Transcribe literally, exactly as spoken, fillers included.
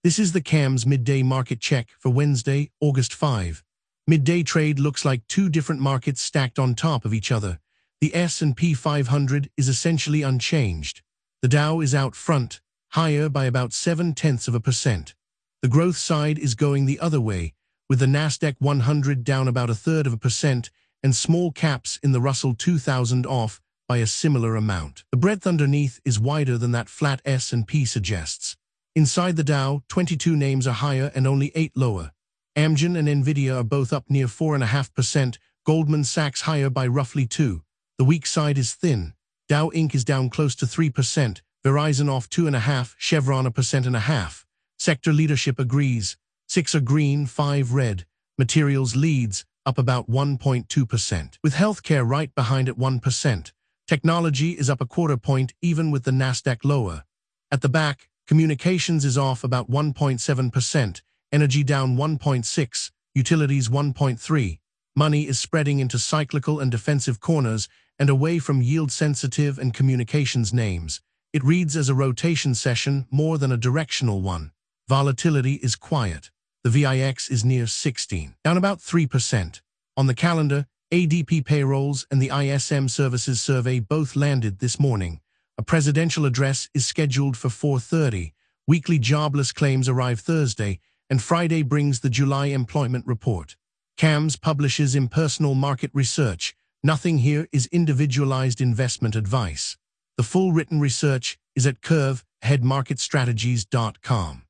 This is the C A M's midday market check for Wednesday, August fifth. Midday trade looks like two different markets stacked on top of each other. The S and P five hundred is essentially unchanged. The Dow is out front, higher by about seven-tenths of a percent. The growth side is going the other way, with the Nasdaq one hundred down about a third of a percent and small caps in the Russell two thousand off by a similar amount. The breadth underneath is wider than that flat S and P suggests. Inside the Dow, twenty-two names are higher and only eight lower. Amgen and Nvidia are both up near four point five percent, Goldman Sachs higher by roughly two. The weak side is thin. Dow Incorporated is down close to three percent, Verizon off two point five, Chevron a percent and a half. Sector leadership agrees. Six are green, five red. Materials leads, up about one point two percent. With healthcare right behind at one percent. Technology is up a quarter point even with the Nasdaq lower. At the back, communications is off about one point seven percent, energy down one point six, utilities one point three. Money is spreading into cyclical and defensive corners and away from yield-sensitive and communications names. It reads as a rotation session more than a directional one. Volatility is quiet. The V I X is near sixteen, down about three percent. On the calendar, A D P payrolls and the I S M Services survey both landed this morning. A presidential address is scheduled for four thirty. Weekly jobless claims arrive Thursday, and Friday brings the July employment report. C A Ms publishes impersonal market research. Nothing here is individualized investment advice. The full written research is at curve head market strategies dot com.